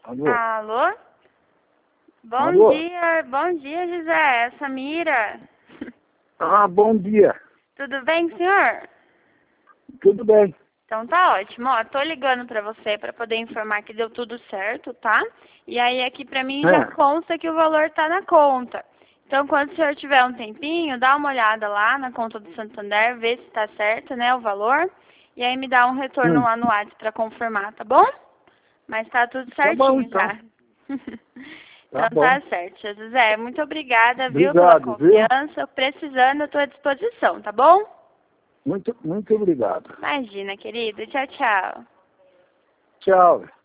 Alô? Alô? Alô? Bom dia, José. É Samira. Ah, bom dia. Tudo bem, senhor? Tudo bem. Então tá ótimo. Ó, tô ligando pra você pra poder informar que deu tudo certo, tá? E aí aqui pra mim já consta que o valor tá na conta. Então quando o senhor tiver um tempinho, dá uma olhada lá na conta do Santander, vê se tá certo, né, o valor. E aí me dá um retorno lá no WhatsApp pra confirmar, tá bom? Mas tá tudo Tá bom, certinho então. já. Tá Então bom. tá certo, José. Muito obrigada, viu, pela Obrigado, viu? confiança. Precisando, eu tô à disposição, tá bom? Muito obrigado. Imagina, querido. Tchau, tchau. Tchau.